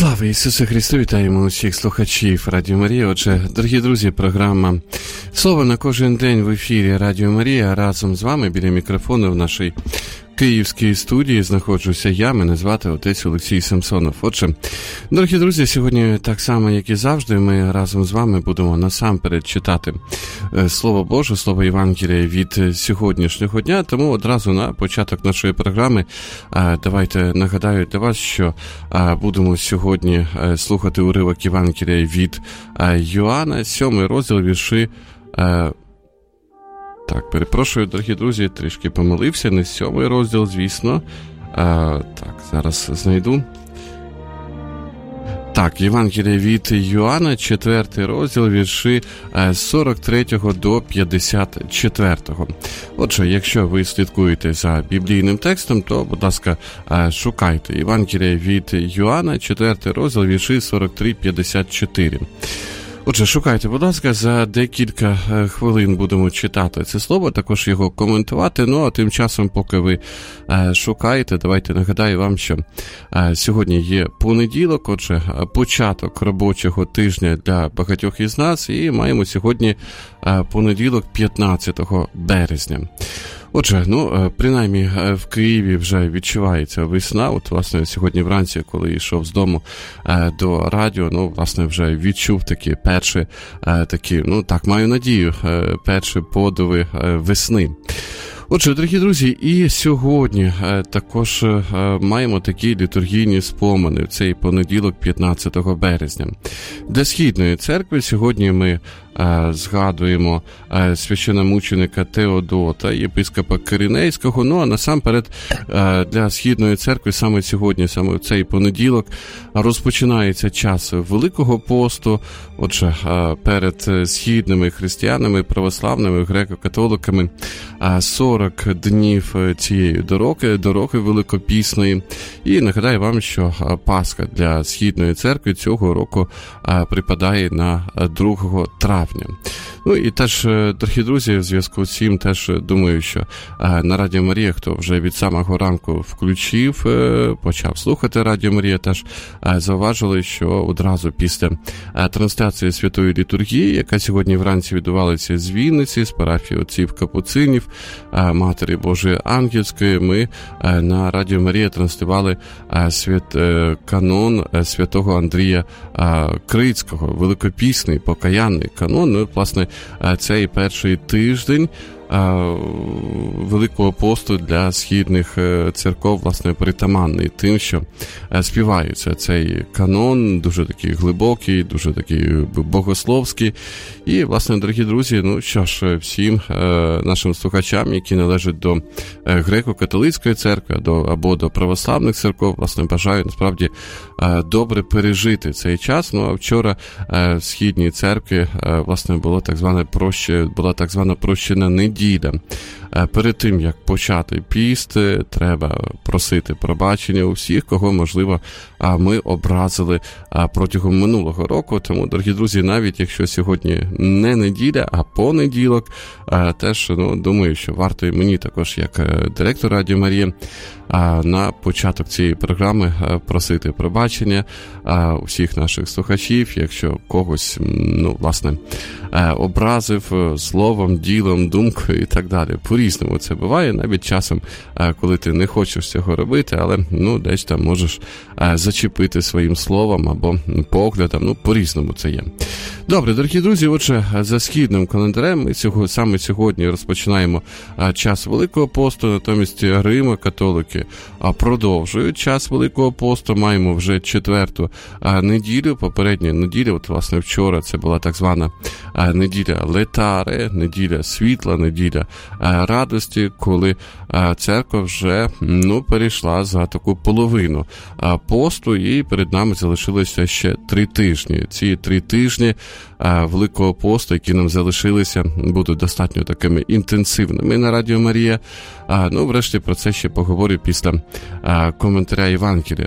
Слава Ісусу Христу! Вітаємо усіх слухачів Радіо Марія. Отже, дорогі друзі, програма «Слово на кожен день» в ефірі Радіо Марія. Разом з вами біля мікрофону в нашій київській студії знаходжуся я, мене звати отець Олексій Самсонов. Отже, дорогі друзі, сьогодні так само, як і завжди, ми разом з вами будемо насамперед читати Слово Боже, Слово Євангелія від сьогоднішнього дня, тому одразу на початок нашої програми давайте нагадаю для вас, що будемо сьогодні слухати уривок Євангелія від Йоанна, 7 розділ, вірші... Так, перепрошую, дорогі друзі, трішки помилився, не 7 розділ, звісно. Так, зараз знайду. Так, Євангелія від Йоанна, 4 розділ, вірші з 43 до 54. Отже, якщо ви слідкуєте за біблійним текстом, то, будь ласка, шукайте Євангелія від Йоанна, 4 розділ, вірші 43-54. Отже, шукайте, будь ласка, за декілька хвилин будемо читати це слово, також його коментувати. Ну, а тим часом, поки ви шукаєте, давайте нагадаю вам, що сьогодні є понеділок, отже, початок робочого тижня для багатьох із нас, і маємо сьогодні понеділок 15 березня. Отже, принаймні в Києві вже відчувається весна. От, власне, сьогодні вранці, коли йшов з дому до радіо, власне, вже відчув такі перші, маю надію, перші подиви весни. Отже, дорогі друзі, і сьогодні також маємо такі літургійні спомини в цей понеділок 15 березня. Для Східної церкви сьогодні ми згадуємо священномученика Теодота, єпископа Киринейського, а насамперед для Східної церкви саме сьогодні, саме в цей понеділок, розпочинається час Великого посту. Отже, перед східними християнами, православними, греко-католиками 40 днів цієї дороги великопісної. І нагадаю вам, що Пасха для Східної церкви цього року припадає на 2 травня. І теж, дорогі друзі, в зв'язку з цим теж думаю, що на Радіо Марія, хто вже від самого ранку включив, почав слухати Радіо Марія, теж зауважили, що одразу після трансляції Святої Літургії, яка сьогодні вранці відбувалася з Вінниці, з парафії отців Капуцинів, Матері Божої Ангельської, ми на Радіо Марія транслювали канон святого Андрія Крицького, великопісний, покаянний канон. Власне, цей перший тиждень Великого посту для східних церков, власне, притаманний тим, що співається цей канон, дуже такий глибокий, дуже такий богословський. І, власне, дорогі друзі, що ж, всім нашим слухачам, які належать до греко-католицької церкви або до православних церков, власне, бажаю, насправді, добре пережити цей час. А вчора в Східній церкві, власне, була так звана прощена неділя. Перед тим, як почати піст, треба просити пробачення у всіх, кого, можливо, ми образили протягом минулого року. Тому, дорогі друзі, навіть якщо сьогодні не неділя, а понеділок, теж, думаю, що варто і мені також, як директор Радіо Марія, на початок цієї програми просити пробачення усіх наших слухачів, якщо когось, власне, образив словом, ділом, думкою і так далі. По-різному це буває, навіть часом, коли ти не хочеш цього робити, але, десь там можеш зачепити своїм словом або поглядом, по-різному це є. Добре, дорогі друзі, отже, за східним календарем ми саме сьогодні розпочинаємо час Великого посту, натомість Римо-католики продовжують час Великого посту, маємо вже 4-ту неділю, попередня неділя, власне, вчора це була так звана неділя Летаре, неділя світла, неділя радості, коли церква вже, перейшла за таку половину посту, і перед нами залишилося ще 3 тижні. Ці 3 тижні Великого посту, які нам залишилися, будуть достатньо такими інтенсивними на Радіо Марія. Врешті про це ще поговорю після коментаря Євангелія.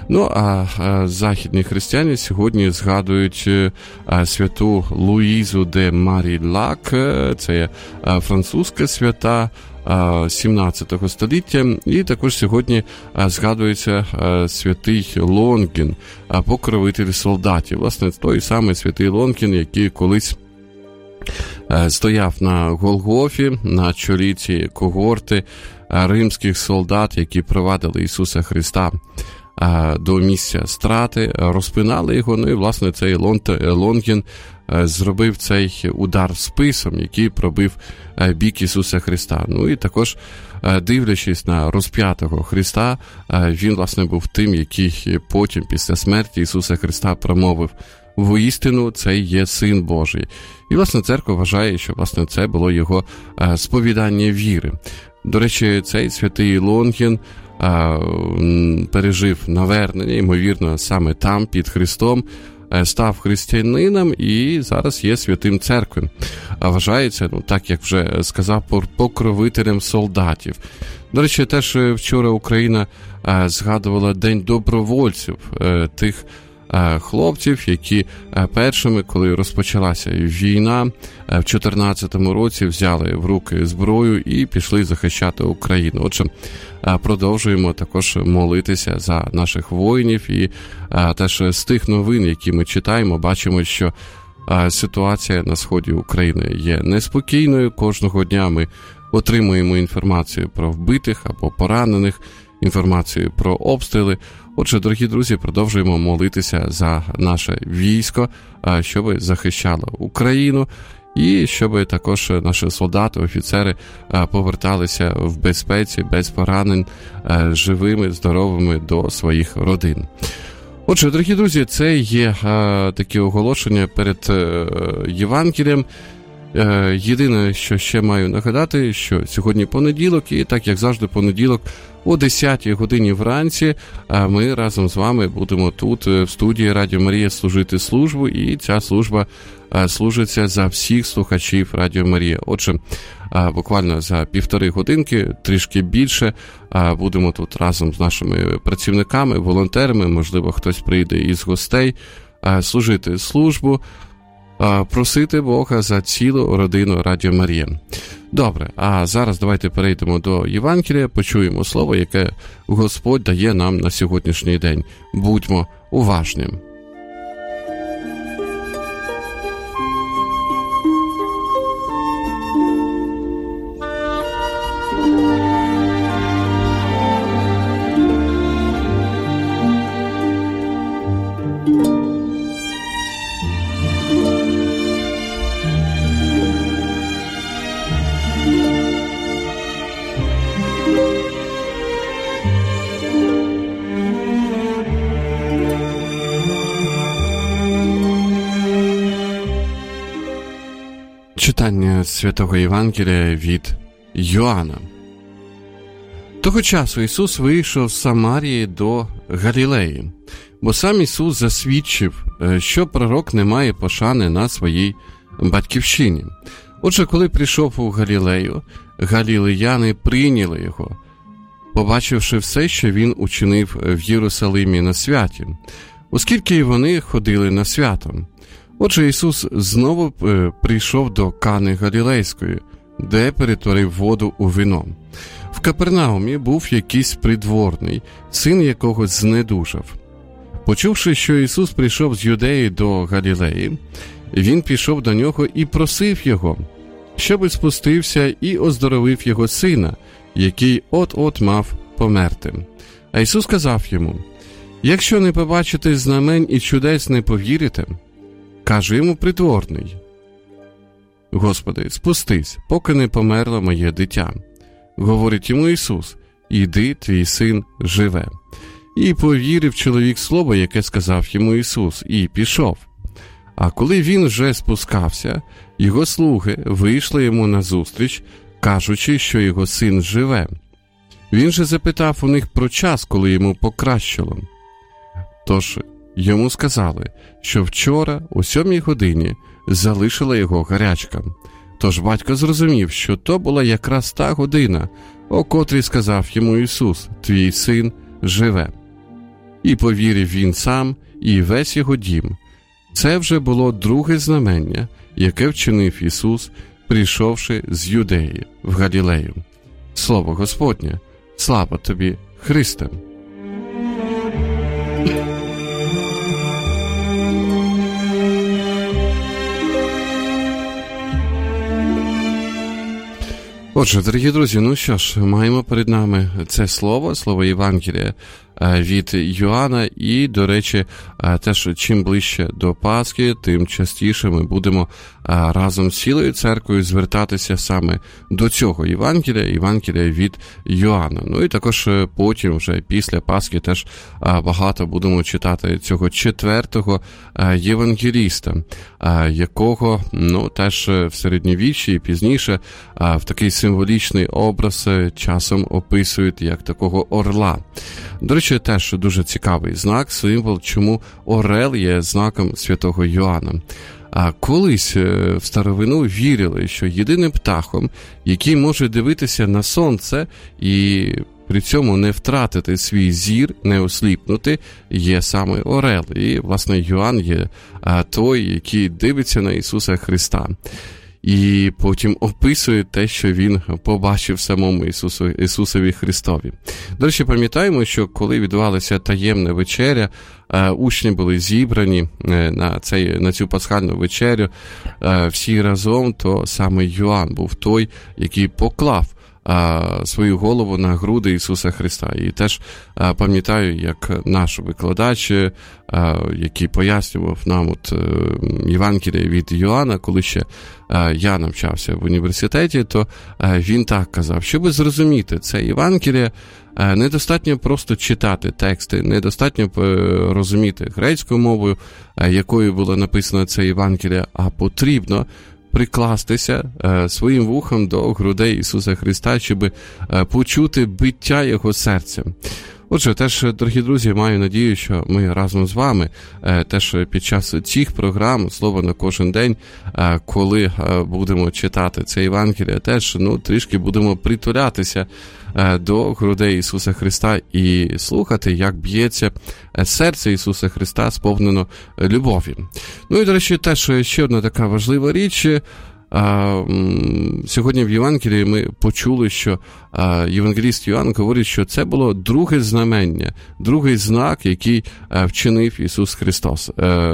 А західні християни сьогодні згадують святу Луїзу де Марілак, це є французька свята, 17 століття. І також сьогодні згадується святий Лонгін, покровитель солдатів. Власне, той самий святий Лонгін, який колись стояв на Голгофі, на чолі цієї когорти римських солдат, які провадили Ісуса Христа до місця страти, розпинали його, ну і, власне, цей Лонгін зробив цей удар списом, який пробив бік Ісуса Христа. Ну і також, дивлячись на розп'ятого Христа, він, власне, був тим, який потім, після смерті Ісуса Христа, промовив: «Воістину, це є Син Божий». І, власне, церква вважає, що, власне, це було його сповідання віри. До речі, цей святий Лонгін пережив навернення, ймовірно, саме там, під Христом, став християнином і зараз є святим церкви. Вважається, так як вже сказав, покровителем солдатів. До речі, теж вчора Україна згадувала День добровольців, тих хлопців, які першими, коли розпочалася війна, в 2014 році взяли в руки зброю і пішли захищати Україну. Отже, продовжуємо також молитися за наших воїнів, і теж з тих новин, які ми читаємо, бачимо, що ситуація на сході України є неспокійною. Кожного дня ми отримуємо інформацію про вбитих або поранених, інформацію про обстріли. Отже, дорогі друзі, продовжуємо молитися за наше військо, щоб захищало Україну, і щоб також наші солдати, офіцери поверталися в безпеці, без поранень, живими, здоровими до своїх родин. Отже, дорогі друзі, це є такі оголошення перед Євангелієм. Єдине, що ще маю нагадати, що сьогодні понеділок, і так як завжди понеділок о 10-й годині вранці ми разом з вами будемо тут в студії Радіо Марія служити службу, і ця служба служиться за всіх слухачів Радіо Марія. Отже, буквально за 1,5 годинки, трішки більше, будемо тут разом з нашими працівниками, волонтерами, можливо, хтось прийде із гостей, служити службу, просити Бога за цілу родину Радіо Марія. Добре, а зараз давайте перейдемо до Євангелія, почуємо слово, яке Господь дає нам на сьогоднішній день. Будьмо уважні. Читання Святого Євангелія від Йоанна. Того часу Ісус вийшов з Самарії до Галілеї, бо сам Ісус засвідчив, що пророк не має пошани на своїй батьківщині. Отже, коли прийшов у Галілею, галілеяни прийняли його, побачивши все, що він учинив в Єрусалимі на святі, оскільки і вони ходили на свято. Отже, Ісус знову прийшов до Кани Галілейської, де перетворив воду у вино. В Капернаумі був якийсь придворний, син якого знедужав. Почувши, що Ісус прийшов з Юдеї до Галілеї, він пішов до нього і просив його, щоби спустився і оздоровив його сина, який от-от мав померти. А Ісус сказав йому: «Якщо не побачите знамень і чудес, не повірите». Каже йому придворний: «Господи, спустись, поки не померло моє дитя». Говорить йому Ісус: «Іди, твій син живе». І повірив чоловік слово, яке сказав йому Ісус, і пішов. А коли він вже спускався, його слуги вийшли йому назустріч, кажучи, що його син живе. Він же запитав у них про час, коли йому покращило. Тож йому сказали, що вчора о 7 годині залишила його гарячка. Тож батько зрозумів, що то була якраз та година, о котрій сказав йому Ісус: «Твій син живе». І повірив він сам, і весь його дім. Це вже було друге знамення, яке вчинив Ісус, прийшовши з Юдеї в Галілею. слово Господнє. Слава тобі, Христе! Отже, дорогі друзі, ну що ж, маємо перед нами це слово Євангелія від Йоанна, і, до речі, теж чим ближче до Пасхи, тим частіше ми будемо разом з цілою церквою звертатися саме до цього Євангелія від Йоанна. Ну і також потім, вже після Пасхи, теж багато будемо читати цього четвертого євангеліста, якого, ну, теж в середньовіччі і пізніше в такий символічний образ часом описують як такого орла. До речі, теж дуже цікавий знак, символ, чому орел є знаком святого Йоанна. А колись в старовину вірили, що єдиним птахом, який може дивитися на сонце і при цьому не втратити свій зір, не осліпнути, є саме орел. І, власне, Йоанн є той, який дивиться на Ісуса Христа. І потім описує те, що він побачив самому Ісусові Христові. До речі, пам'ятаємо, що коли відбувалася таємна вечеря, учні були зібрані на цю пасхальну вечерю всі разом, то саме Йоанн був той, який поклав свою голову на груди Ісуса Христа. І теж пам'ятаю, як наш викладач, який пояснював нам Євангелія від Йоанна, коли ще я навчався в університеті, то він так казав: щоб зрозуміти це Євангеліє, недостатньо просто читати тексти, недостатньо розуміти грецькою мовою, якою було написано це Євангеліє, а потрібно прикластися своїм вухом до грудей Ісуса Христа, щоб почути биття Його серця. Отже, теж, дорогі друзі, маю надію, що ми разом з вами теж під час цих програм «Слово на кожен день», коли будемо читати це Євангеліє, теж трішки будемо притулятися до грудей Ісуса Христа і слухати, як б'ється серце Ісуса Христа, сповнено любові. Ну і, до речі, теж ще одна така важлива річ. Сьогодні в Євангелії ми почули, що євангеліст Йоанн говорить, що це було друге знамення, другий знак, який вчинив Ісус Христос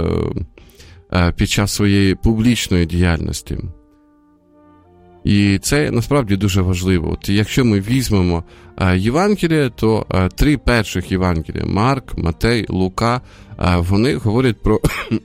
під час своєї публічної діяльності. І це насправді дуже важливо. От якщо ми візьмемо Євангелія, то три перших Євангелія – Марк, Матей, Лука – вони говорять про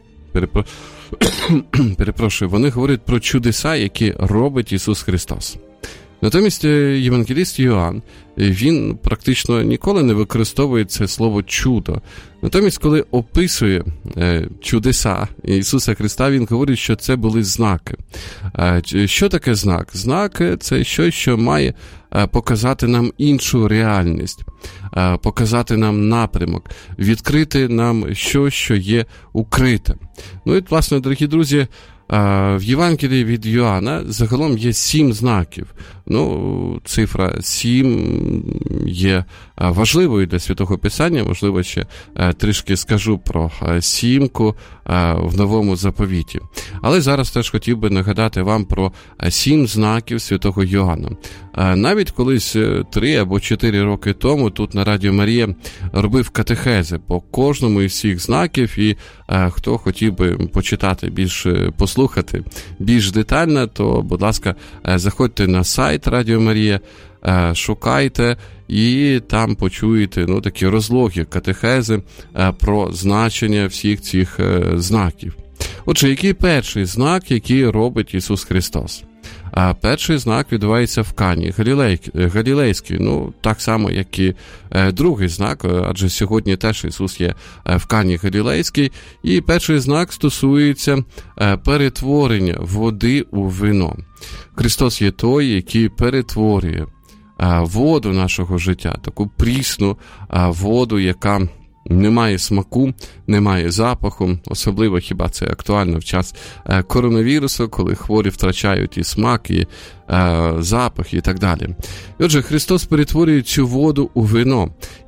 вони говорять про чудеса, які робить Ісус Христос. Натомість євангеліст Йоанн, він практично ніколи не використовує це слово «чудо». Натомість, коли описує чудеса Ісуса Христа, він говорить, що це були знаки. Що таке знак? Знак – це щось, що має показати нам іншу реальність, показати нам напрямок, відкрити нам щось, що є укрите. Ну і, власне, дорогі друзі, в Євангелії від Йоанна загалом є 7 знаків. Цифра 7 є важливою для Святого Писання. Можливо, ще трішки скажу про 7 в Новому Заповіті. Але зараз теж хотів би нагадати вам про 7 знаків Святого Йоанна. Навіть колись 3 або 4 роки тому тут на Радіо Марія робив катехези по кожному із цих знаків, і хто хотів би почитати послухати більш детально, то, будь ласка, заходьте на сайт Радіо Марія, шукайте і там почуєте такі розлоги, катехези про значення всіх цих знаків. Отже, який перший знак, який робить Ісус Христос? Перший знак відбувається в Кані Галілейській, так само, як і другий знак, адже сьогодні теж Ісус є в Кані Галілейській, і перший знак стосується перетворення води у вино. Христос є той, який перетворює воду нашого життя, таку прісну воду, яка не має смаку, не має запаху, особливо хіба це актуально в час коронавірусу, коли хворі втрачають і смак, і запах, і так далі. І отже, Христос перетворює цю воду у вино.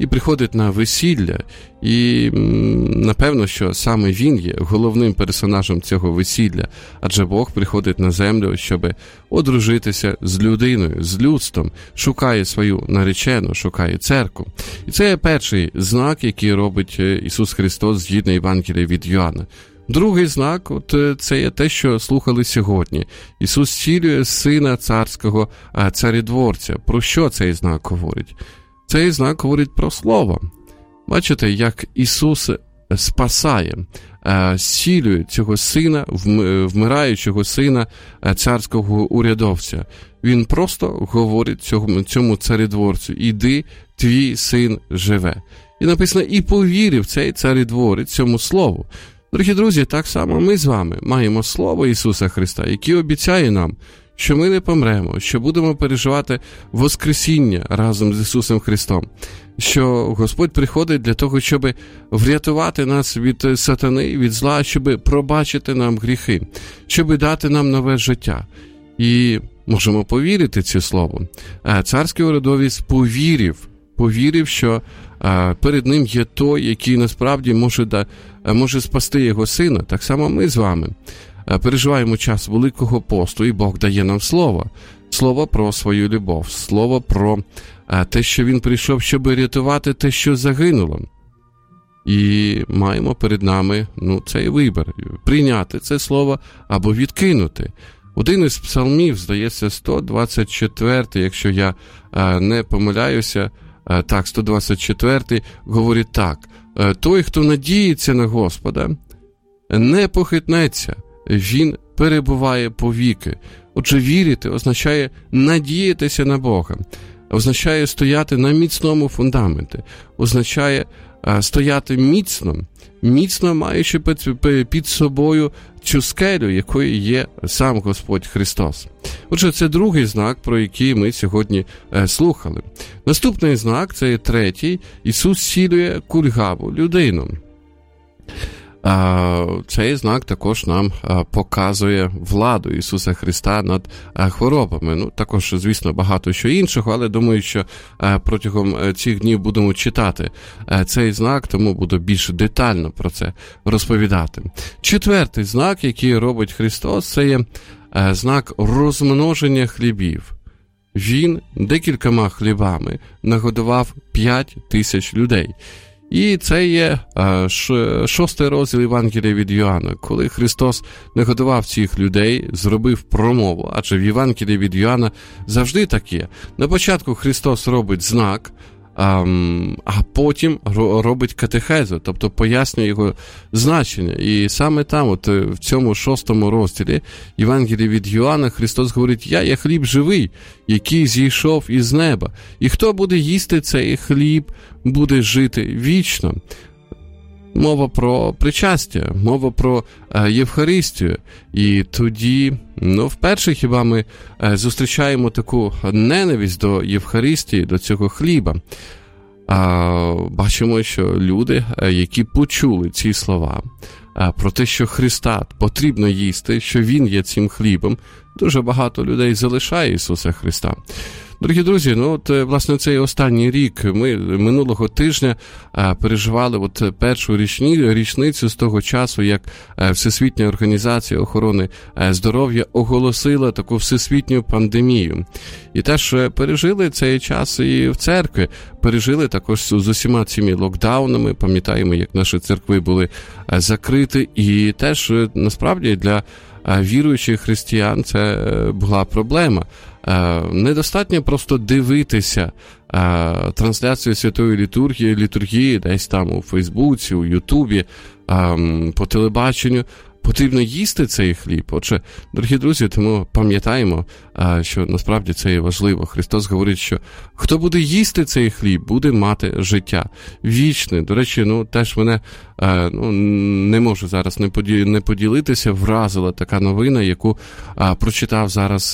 і приходить на весілля, і напевно, що саме він є головним персонажем цього весілля, адже Бог приходить на землю, щоб одружитися з людиною, з людством, шукає свою наречену, шукає церкву. І це є перший знак, який робить Ісус Христос згідно Євангелія від Йоанна. Другий знак – це є те, що слухали сьогодні. Ісус зцілює сина царського царідворця. Про що цей знак говорить? Цей знак говорить про Слово. Бачите, як Ісус спасає, зцілює цього сина, вмираючого сина царського урядовця. Він просто говорить цьому царідворцю: «Іди, твій син живе». І написано: «І повірив цей царідворець цьому слову». Дорогі друзі, так само ми з вами маємо Слово Ісуса Христа, яке обіцяє нам, що ми не помремо, що будемо переживати Воскресіння разом з Ісусом Христом, що Господь приходить для того, щоб врятувати нас від сатани, від зла, щоб пробачити нам гріхи, щоб дати нам нове життя. І можемо повірити в це слово. Царський урядовець повірив, що перед ним є той, який насправді може спасти його сина. Так само ми з вами переживаємо час Великого посту, і Бог дає нам слово про свою любов, слово про те, що Він прийшов, щоб рятувати те, що загинуло. І маємо перед нами цей вибір – прийняти це слово або відкинути. Один із псалмів, здається, 124, якщо я не помиляюся, 124, говорить так: «Той, хто надіється на Господа, не похитнеться, він перебуває повіки». Отже, вірити означає надіятися на Бога, означає стояти на міцному фундаменті, означає стояти міцно маючи під собою цю скелю, якою є сам Господь Христос. Отже, це другий знак, про який ми сьогодні слухали. Наступний знак, це третій: Ісус зцілює кульгаву людину. Цей знак також нам показує владу Ісуса Христа над хворобами. Також, звісно, багато що іншого, але думаю, що протягом цих днів будемо читати цей знак, тому буду більш детально про це розповідати. Четвертий знак, який робить Христос, це є знак розмноження хлібів. Він декількома хлібами нагодував 5000 людей. І це є 6-й розділ Євангелія від Йоанна, коли Христос нагодував цих людей, зробив промову, адже в Євангелії від Йоанна завжди так є. На початку Христос робить знак, а потім робить катехезу, тобто пояснює його значення. І саме там, в цьому 6-му розділі Євангелія від Йоанна, Христос говорить: «Я є хліб живий, який зійшов із неба, і хто буде їсти цей хліб, буде жити вічно». Мова про причастя, мова про Євхаристію. І тоді, вперше хіба ми зустрічаємо таку ненависть до Євхаристії, до цього хліба. Бачимо, що люди, які почули ці слова про те, що Христа потрібно їсти, що Він є цим хлібом, дуже багато людей залишає Ісуса Христа. Дорогі друзі, власне, цей останній рік ми минулого тижня переживали першу річницю з того часу, як Всесвітня організація охорони здоров'я оголосила таку всесвітню пандемію. І теж пережили цей час і в церкві, пережили також з усіма цими локдаунами, пам'ятаємо, як наші церкви були закриті, і теж, насправді, для віруючих християн це була проблема. Недостатньо просто дивитися трансляцію святої літургії десь там у Фейсбуці, у Ютубі, по телебаченню. Потрібно їсти цей хліб. Отже, дорогі друзі, тому пам'ятаємо, що насправді це є важливо. Христос говорить, що хто буде їсти цей хліб, буде мати життя вічне. До речі, теж мене, не можу зараз не поділитися, вразила така новина, яку прочитав зараз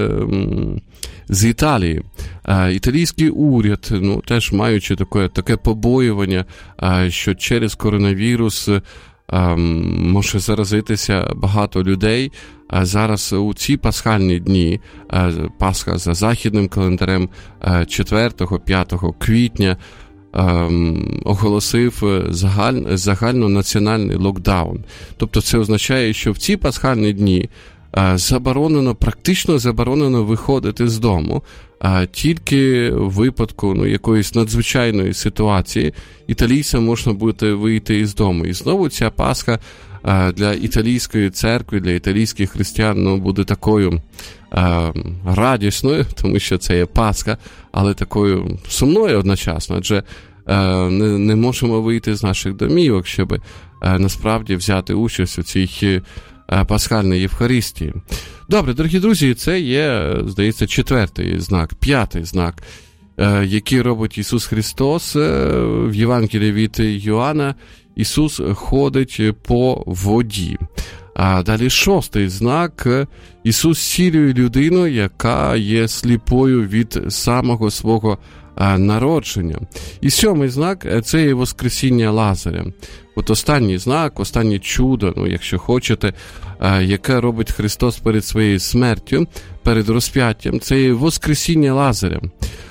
з Італії. Італійський уряд, теж маючи таке побоювання, що через коронавірус може заразитися багато людей. Зараз у ці пасхальні дні, Пасха за західним календарем 4-5 квітня, оголосив загальнонаціональний локдаун. Тобто це означає, що в ці пасхальні дні практично заборонено виходити з дому, тільки в випадку якоїсь надзвичайної ситуації італійцям можна буде вийти із дому. І знову ця Пасха для італійської церкви, для італійських християн буде такою радісною, тому що це є Пасха, але такою сумною одночасно, адже не можемо вийти з наших домівок, щоб насправді взяти участь у цій пасхальній Євхаристії. Добре, дорогі друзі, це є, здається, 4-й знак, 5-й знак, який робить Ісус Христос в Євангелії від Йоанна. Ісус ходить по воді. А далі 6-й знак. Ісус зцілює людину, яка є сліпою від самого свого народження. І 7-й знак – це є воскресіння Лазаря. От останній знак, останнє чудо, якщо хочете, яке робить Христос перед своєю смертю, перед розп'яттям, це є воскресіння Лазаря.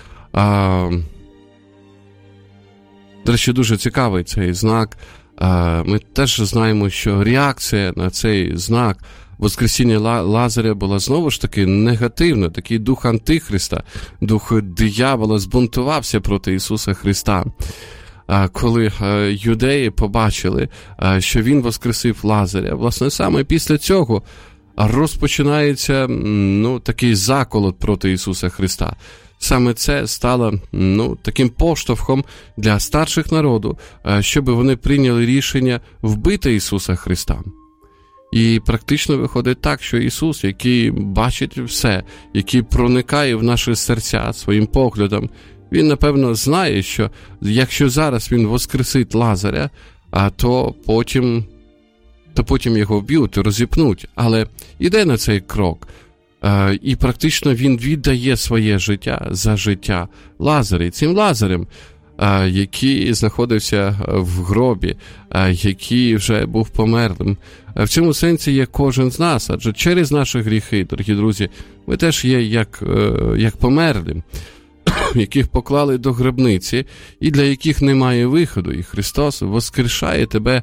До речі, дуже цікавий цей знак. Ми теж знаємо, що реакція на цей знак воскресіння Лазаря була знову ж таки негативна. Такий дух Антихриста, дух диявола збунтувався проти Ісуса Христа. Коли юдеї побачили, що Він воскресив Лазаря, власне, саме після цього розпочинається такий заколот проти Ісуса Христа. Саме це стало таким поштовхом для старших народу, щоб вони прийняли рішення вбити Ісуса Христа. І практично виходить так, що Ісус, який бачить все, який проникає в наші серця своїм поглядом, Він, напевно, знає, що якщо зараз Він воскресить Лазаря, то потім його вб'ють, розіпнуть. Але іде на цей крок. І практично він віддає своє життя за життя Лазаря. І цим Лазарем, який знаходився в гробі, який вже був померлим, в цьому сенсі є кожен з нас, адже через наші гріхи, дорогі друзі, ми теж є як померлі, яких поклали до гробниці і для яких немає виходу. І Христос воскрешає тебе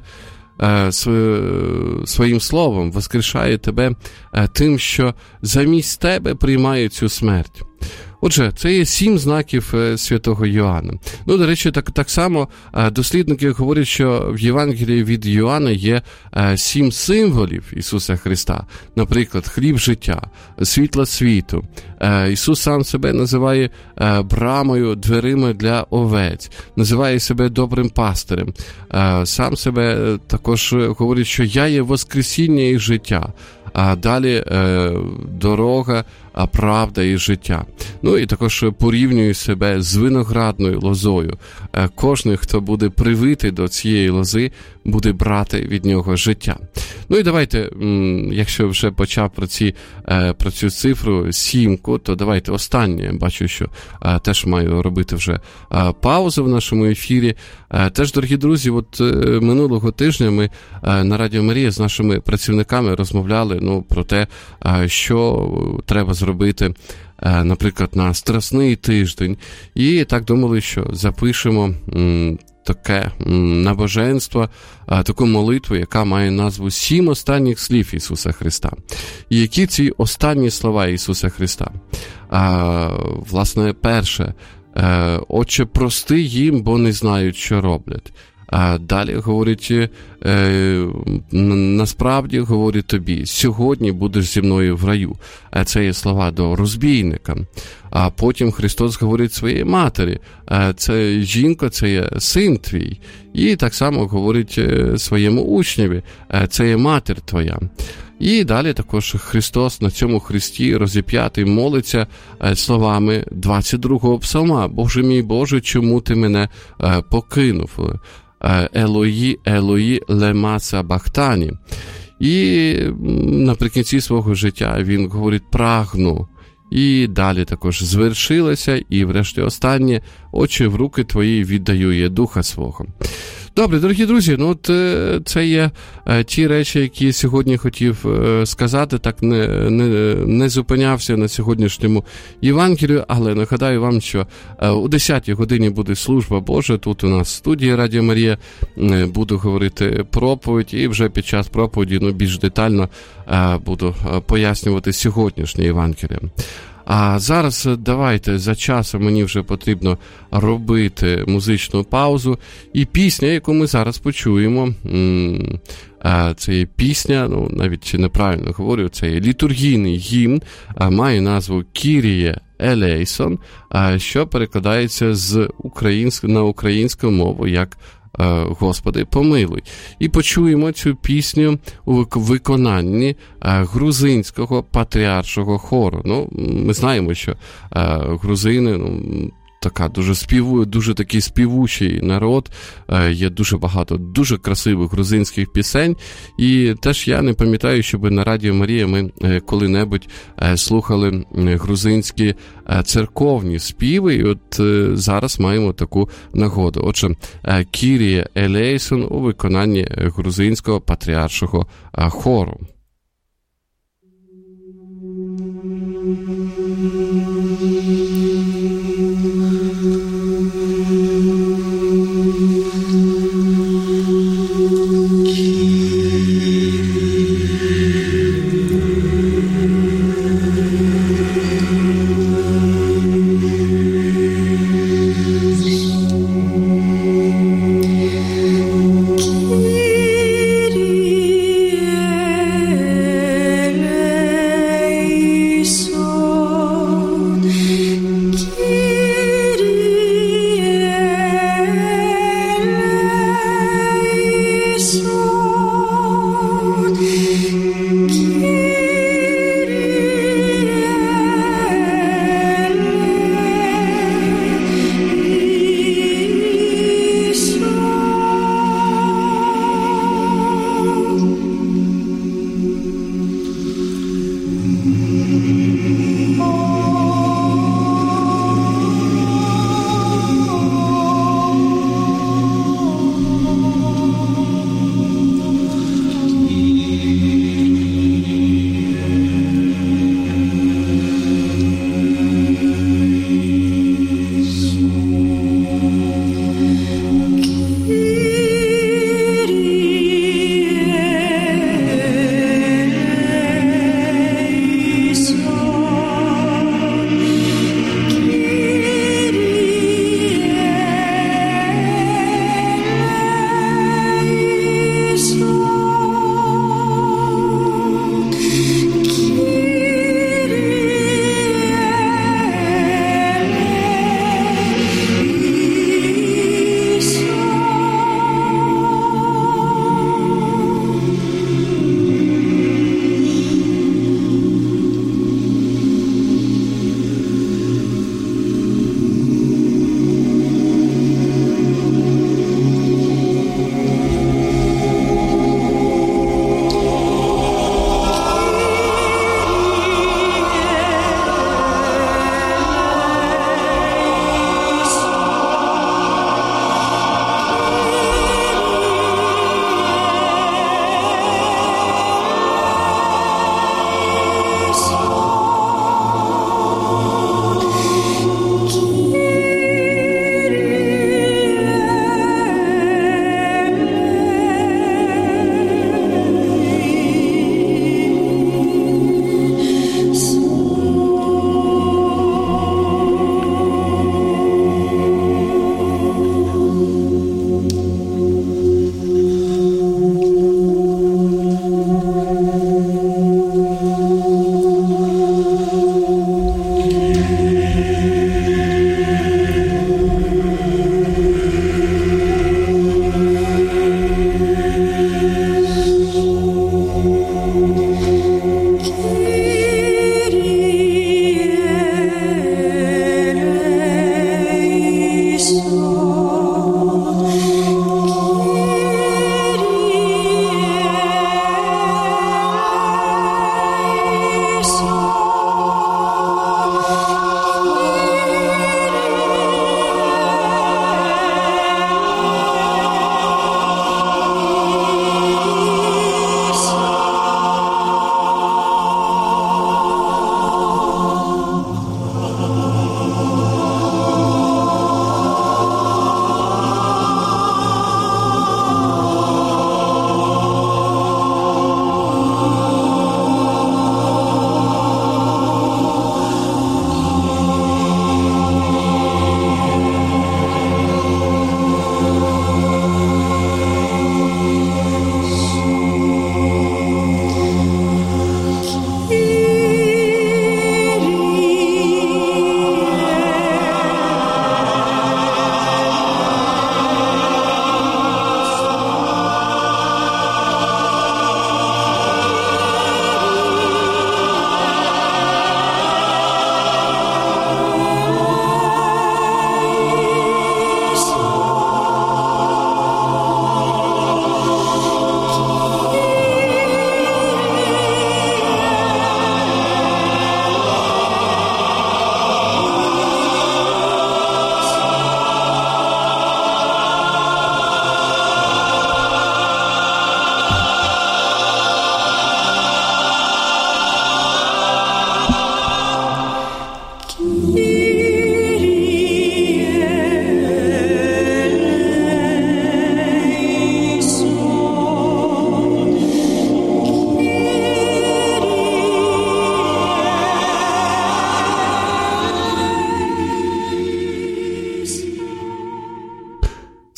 своїм словом, воскрешає тебе тим, що замість тебе приймає цю смерть. Отже, це є 7 знаків святого Йоанна. До речі, так само дослідники говорять, що в Євангелії від Йоанна є 7 символів Ісуса Христа. Наприклад, хліб життя, світло світу. Ісус сам себе називає брамою, дверима для овець, називає себе добрим пастирем. Сам себе також говорить, що я є воскресіння і життя. А далі дорога, правда і життя. І також порівнює себе з виноградною лозою. Кожен, хто буде привитий до цієї лози, буде брати від нього життя. І давайте, якщо вже почав про цю цифру 7, то давайте останнє. Бачу, що теж маю робити вже паузу в нашому ефірі. Теж, дорогі друзі, минулого тижня ми на Радіо Марія з нашими працівниками розмовляли про те, що треба зробити, наприклад, на Страсний тиждень. І так думали, що запишемо таке набоженство, таку молитву, яка має назву 7 останніх слів Ісуса Христа. І які ці останні слова Ісуса Христа? Власне, перше, «Отче, прости їм, бо не знають, що роблять». А далі говорить, насправді говорить тобі, сьогодні будеш зі мною в раю. Це є слова до розбійника. А потім Христос говорить своїй матері, це жінко, це є син твій. І так само говорить своєму учневі, це є матір твоя. І далі також Христос на цьому хресті розіп'ятий молиться словами 22-го псалма. «Боже мій Боже, чому ти мене покинув? Елої, Елої, лема сабахтані». І наприкінці свого життя він говорить «прагну». І далі також «звершилося», і врешті останнє «Отче, в руки твої віддаю я духа свого». Добре, дорогі друзі, ну от це є ті речі, які я сьогодні хотів сказати, так не зупинявся на сьогоднішньому Євангелію, але нагадаю вам, що о 10-й годині буде служба Божа, тут у нас в студії Радіо Марія, буду говорити проповідь, і вже під час проповіді більш детально буду пояснювати сьогоднішнє Євангеліє. А зараз давайте, за часом мені вже потрібно робити музичну паузу. І пісня, яку ми зараз почуємо, це є пісня, навіть неправильно говорю, це є літургійний гімн, має назву «Кіріє елейсон», що перекладається на українську мову як «Господи, помилуй». І почуємо цю пісню у виконанні грузинського патріаршого хору. Ми знаємо, що грузини дуже такий співучий народ, є дуже багато дуже красивих грузинських пісень, і теж я не пам'ятаю, щоб на Радіо Марія ми коли-небудь слухали грузинські церковні співи, і от зараз маємо таку нагоду. Отже, «Кіріє елейсон» у виконанні грузинського патріаршого хору. So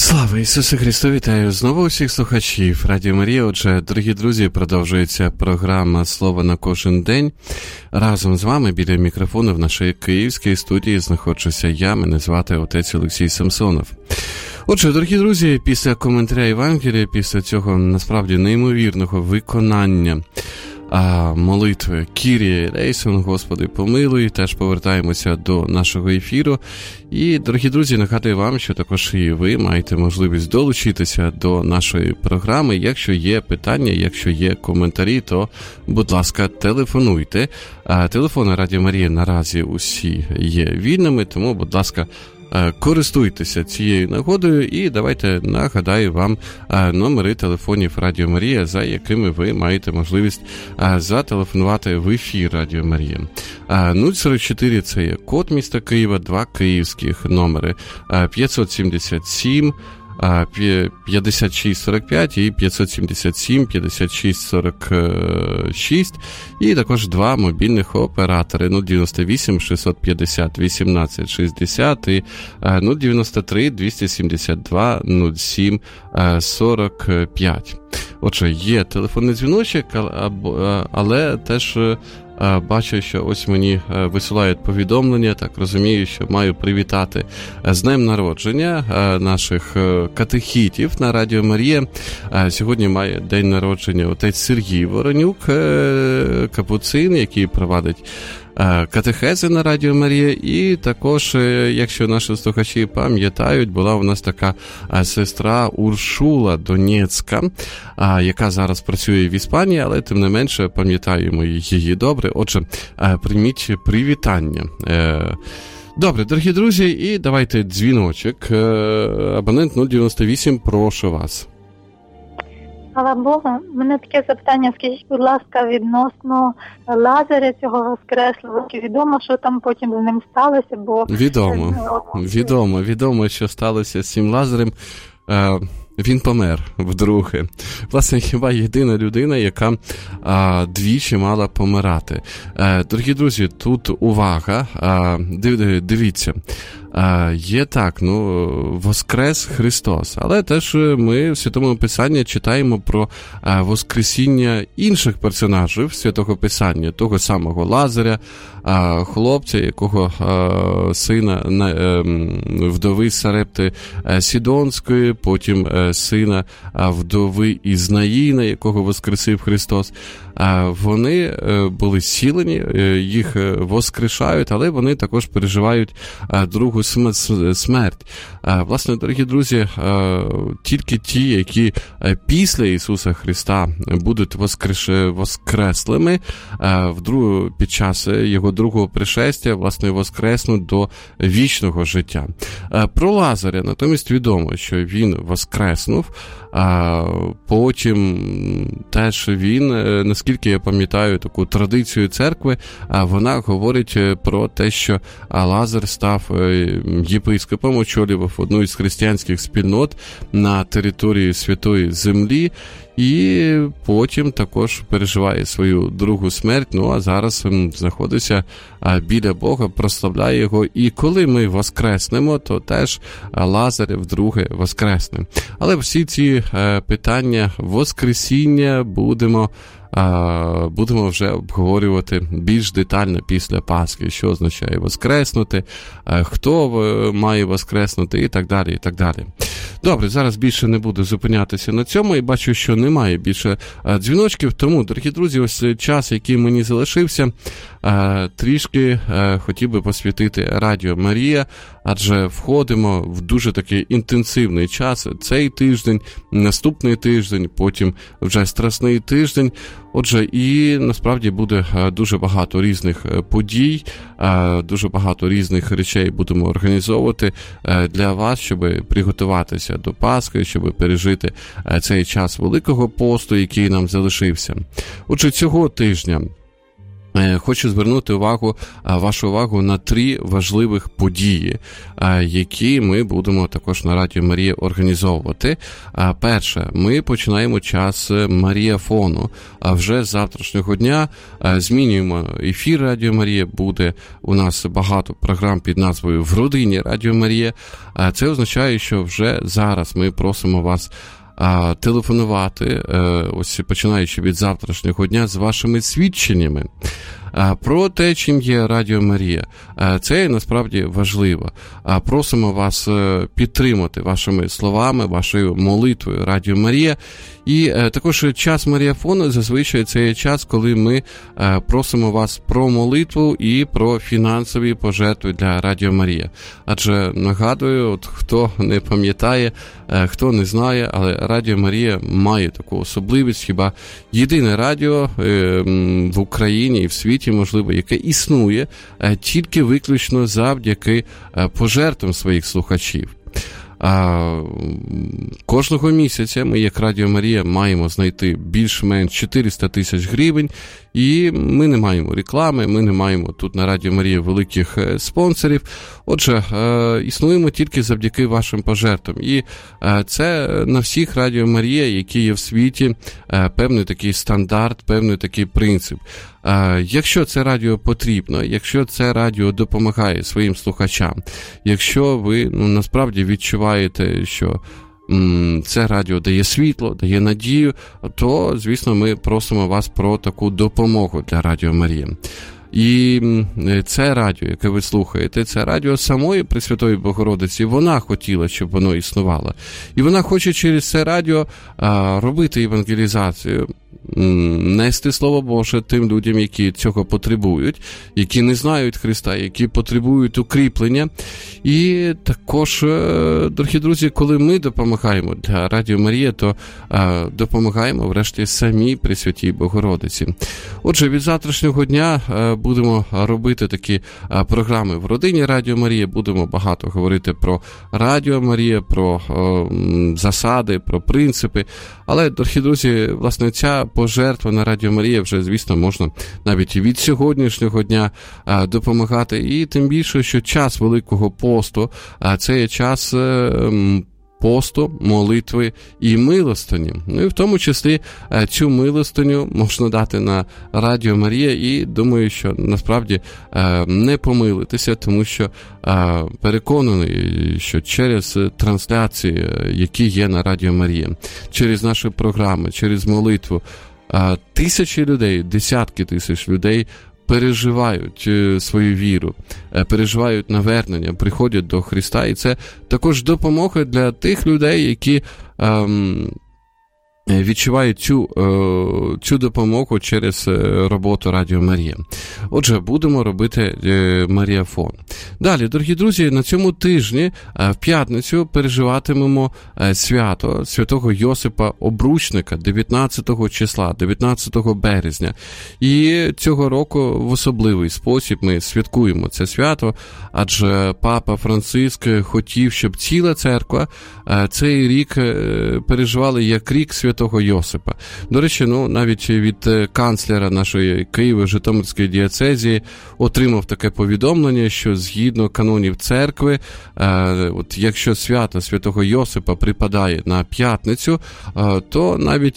Слава Ісусу Христу! Вітаю знову усіх слухачів Радіо Марія. Отже, дорогі друзі, продовжується програма «Слово на кожен день». Разом з вами біля мікрофону в нашій київській студії знаходжуся я, мене звати отець Олексій Самсонов. Отже, дорогі друзі, після коментаря Євангелія, після цього насправді неймовірного виконання молитви Кіріє елейсон, Господи помилуй, теж повертаємося до нашого ефіру. І, дорогі друзі, нагадую вам, що також і ви маєте можливість долучитися до нашої програми. Якщо є питання, якщо є коментарі, то, будь ласка, телефонуйте. Телефони Радіо Марія наразі усі є вільними, тому, будь ласка, користуйтеся цією нагодою і давайте нагадаю вам номери телефонів Радіо Марія, за якими ви маєте можливість зателефонувати в ефір Радіо Марія. 044 – це є код міста Києва, 2 київських номери 577 5645 і 577 5646, і також 2 мобільних оператори 098 650 1860 і 093 272 07 45. Отже, є телефонний дзвіночок, але теж бачу, що ось мені висилають повідомлення, так розумію, що маю привітати з днем народження наших катехітів на Радіо Марія. Сьогодні має день народження отець Сергій Воронюк, капуцин, який провадить катехези на Радіо Марія. І також, якщо наші слухачі пам'ятають, була у нас така сестра Уршула Донецька, яка зараз працює в Іспанії, але тим не менше пам'ятаємо її добре. Отже, прийміть привітання. Добре, дорогі друзі, і давайте дзвіночок. Абонент 098, прошу вас. Слава Богу. У мене таке запитання, скажіть, будь ласка, відносно Лазаря цього воскреслого. Чи відомо, що там потім з ним сталося? Бо Відомо, що сталося з цим Лазарем. Він помер вдруге. Власне, хіба єдина людина, яка двічі мала помирати. Дорогі друзі, тут увага. Дивіться. Є так, воскрес Христос, але теж ми в Святому Писанні читаємо про воскресіння інших персонажів Святого Писання, того самого Лазаря, хлопця, якого сина вдови Сарепти Сідонської, потім сина вдови Ізнаїна, якого воскресив Христос. Вони були зцілені, їх воскрешають, але вони також переживають другу смерть. Власне, дорогі друзі, тільки ті, які після Ісуса Христа будуть воскреслими під час Його другого пришестя, власне, воскреснуть до вічного життя. Про Лазаря натомість відомо, що він воскреснув, потім теж він, наскільки я пам'ятаю таку традицію церкви, вона говорить про те, що Лазар став єпископом, очолював одну із християнських спільнот на території Святої Землі, і потім також переживає свою другу смерть, а зараз знаходиться біля Бога, прославляє Його, і коли ми воскреснемо, то теж Лазар вдруге воскресне. Але всі ці питання воскресіння будемо вже обговорювати більш детально після Пасхи, що означає воскреснути, хто має воскреснути і так далі, і так далі. Добре, зараз більше не буду зупинятися на цьому і бачу, що немає більше дзвіночків, тому, дорогі друзі, ось час, який мені залишився, трішки хотів би посвятити Радіо Марія, адже входимо в дуже такий інтенсивний час, цей тиждень, наступний тиждень, потім вже Страсний тиждень. Отже, і насправді буде дуже багато різних подій, дуже багато різних речей будемо організовувати для вас, щоб приготуватися до Пасхи, щоб пережити цей час Великого посту, який нам залишився. Отже, цього тижня хочу звернути вашу увагу на 3 важливих події, які ми будемо також на Радіо Марія організовувати. Перше, ми починаємо час Маріафону. Вже з завтрашнього дня змінюємо ефір Радіо Марія. Буде у нас багато програм під назвою «В родині Радіо Марія». Це означає, що вже зараз ми просимо вас телефонувати, ось починаючи від завтрашнього дня, з вашими свідченнями про те, чим є Радіо Марія. Це насправді важливо. Просимо вас підтримати вашими словами, вашою молитвою Радіо Марія. І також час Маріафону зазвичай це є час, коли ми просимо вас про молитву і про фінансові пожертви для Радіо Марія. Адже, нагадую, хто не пам'ятає, хто не знає, але Радіо Марія має таку особливість, хіба єдине радіо в Україні і в світі, можливо, яке існує тільки виключно завдяки пожертвам своїх слухачів. Кожного місяця ми, як Радіо Марія, маємо знайти більш-менш 400 тисяч гривень, і ми не маємо реклами, ми не маємо тут на Радіо Марія великих спонсорів. Отже, існуємо тільки завдяки вашим пожертвам. І це на всіх Радіо Марія, які є в світі, певний такий стандарт, певний такий принцип. Якщо це радіо потрібно, якщо це радіо допомагає своїм слухачам, якщо ви насправді відчуваєте, що це радіо дає світло, дає надію, то, звісно, ми просимо вас про таку допомогу для Радіо Марія. І це радіо, яке ви слухаєте, це радіо самої Пресвятої Богородиці, вона хотіла, щоб воно існувало. І вона хоче через це радіо робити евангелізацію, нести Слово Боже тим людям, які цього потребують, які не знають Христа, які потребують укріплення. І також, дорогі друзі, коли ми допомагаємо для Радіо Марія, то допомагаємо врешті самій Пресвятій Богородиці. Отже, від завтрашнього дня будемо робити такі програми в родині Радіо Марія, будемо багато говорити про Радіо Марія, про засади, про принципи. Але, дорогі друзі, власне, ця пожертва на Радіо Марія вже, звісно, можна навіть і від сьогоднішнього дня допомагати. І тим більше, що час Великого посту, це є час посту, молитви і милостині. Ну і в тому числі цю милостиню можна дати на Радіо Марія, і думаю, що насправді не помилитися, тому що переконаний, що через трансляції, які є на Радіо Марія, через наші програми, через молитву, тисячі людей, десятки тисяч людей переживають свою віру, переживають навернення, приходять до Христа, і це також допомога для тих людей, які відчувають цю допомогу через роботу Радіо Марія. Отже, будемо робити Маріафон. Далі, дорогі друзі, на цьому тижні в п'ятницю переживатимемо свято святого Йосипа Обручника 19 числа, 19 березня. І цього року в особливий спосіб ми святкуємо це свято, адже Папа Франциск хотів, щоб ціла церква цей рік переживала як рік святого Йосипа. До речі, навіть від канцлера нашої Києво-Житомирської дієцезії отримав таке повідомлення, що згідно канонів церкви, якщо свято святого Йосипа припадає на п'ятницю, то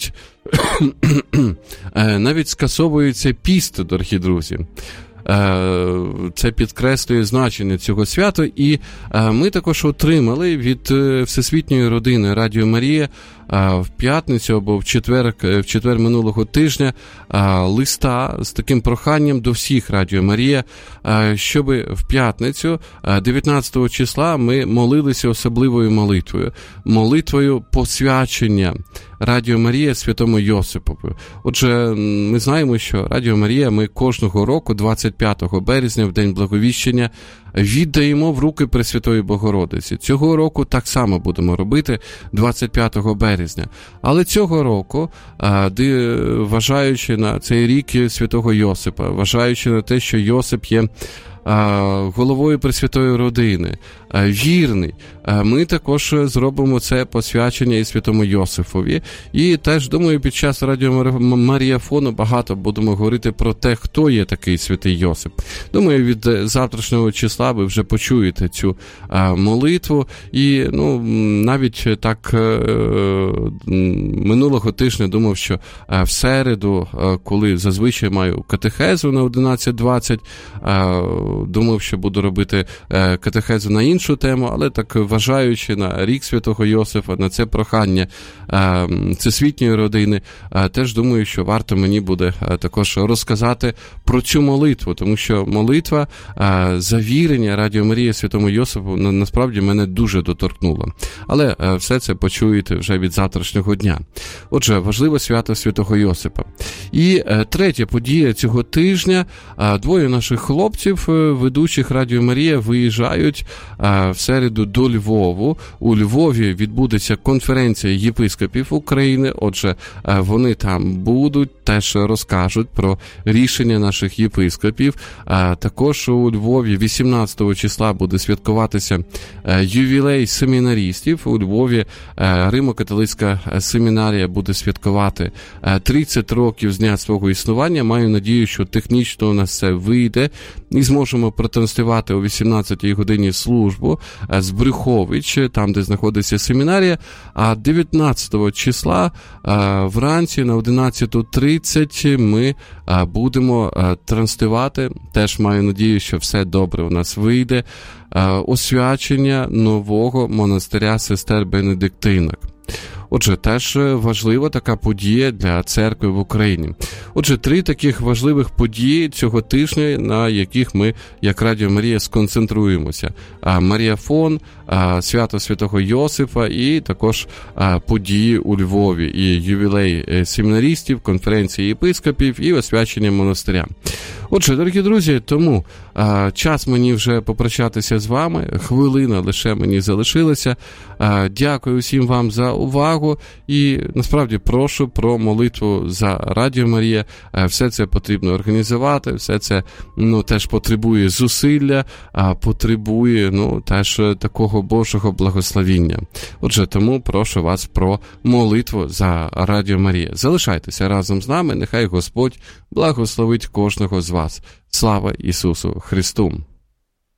навіть скасовується піст, дорогі друзі. Це підкреслює значення цього свята, і ми також отримали від Всесвітньої родини Радіо Марія в п'ятницю або в четвер минулого тижня листа з таким проханням до всіх Радіо Марія, щоб в п'ятницю 19 числа ми молилися особливою молитвою посвячення Радіо Марія Святому Йосипові. Отже, ми знаємо, що Радіо Марія ми кожного року 25 березня в День Благовіщення віддаємо в руки Пресвятої Богородиці. Цього року так само будемо робити 25 березня. Але цього року, вважаючи на цей рік святого Йосипа, вважаючи на те, що Йосип є головою Пресвятої Родини, вірний. Ми також зробимо це посвячення і святому Йосифові. І теж, думаю, під час радіомаріафону багато будемо говорити про те, хто є такий святий Йосип. Думаю, від завтрашнього числа ви вже почуєте цю молитву. І навіть так минулого тижня думав, що в середу, коли зазвичай маю катехезу на 11:20, думав, що буду робити катехезу на іншу тему, але так вважаючи на рік святого Йосифа, на це прохання всесвітньої родини, теж думаю, що варто мені буде також розказати про цю молитву, тому що молитва за вірення Радіо Марія святому Йосифу насправді мене дуже доторкнула. Але все це почуєте вже від завтрашнього дня. Отже, важливе свято святого Йосипа. І третя подія цього тижня. Двоє наших хлопців, ведучих Радіо Марія, виїжджають в середу до Львову. У Львові відбудеться конференція єпископів України. Отже, вони там будуть, теж розкажуть про рішення наших єпископів. Також у Львові 18 числа буде святкуватися ювілей семінарістів. У Львові Римо-католицька семінарія буде святкувати 30 років з дня свого існування. Маю надію, що технічно у нас це вийде і зможемо протранслювати о 18-й годині службу з Брюхович, там, де знаходиться семінарія, а 19 числа вранці на 11:30 ми будемо транслювати, теж маю надію, що все добре у нас вийде, освячення нового монастиря сестер Бенедиктинок. Отже, теж важлива така подія для церкви в Україні. Отже, 3 таких важливих події цього тижня, на яких ми, як Радіо Марія, сконцентруємося. Маріафон, свято святого Йосифа і також події у Львові. І ювілей семінарістів, конференції єпископів і освячення монастиря. Отже, дорогі друзі, тому час мені вже попрощатися з вами. Хвилина лише мені залишилася. Дякую всім вам за увагу і насправді прошу про молитву за Радіо Марія. Все це потрібно організувати, все це теж потребує зусилля, потребує теж такого Божого благословіння. Отже, тому прошу вас про молитву за Радіо Марія. Залишайтеся разом з нами, нехай Господь благословить кожного з вас. Слава Ісусу Христу!